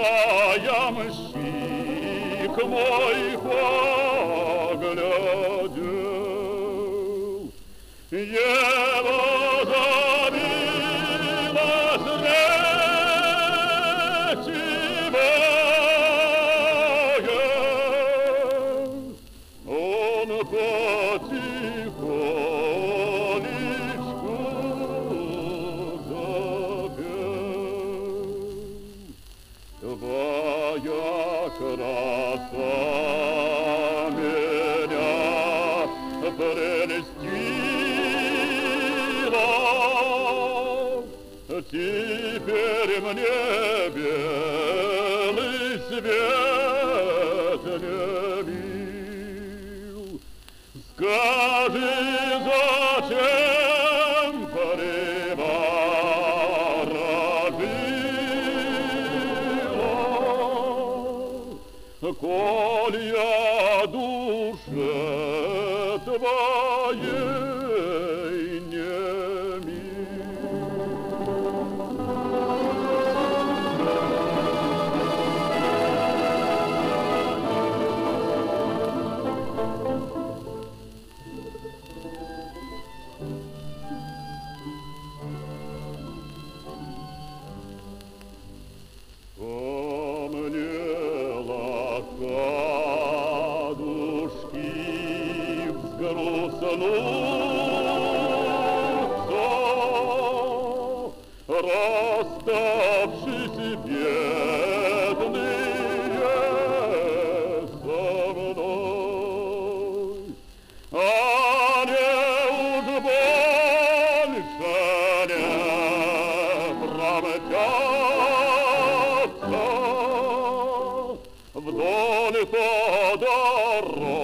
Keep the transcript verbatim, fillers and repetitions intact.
ямщик мой поглядел, его забилась речевая, он потихонечку запел. Твоя краса меня прелестила, теперь мне белый свет не мил. Скажи, зачем приворожила, коль я душе твоей не мил? Помнила кадушки взгрустнутся, расставшись бедные со мной. Они уж больше не промчатся вдоль по дороге